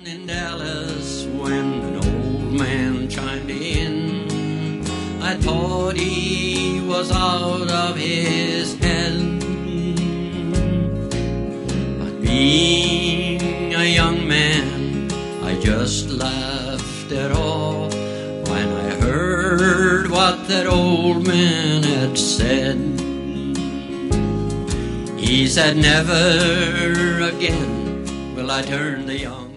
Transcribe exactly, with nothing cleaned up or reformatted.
In Dallas, when an old man chimed in, I thought he was out of his head. But being a young man, I just laughed it off when I heard what that old man had said. He said, never again will I turn the young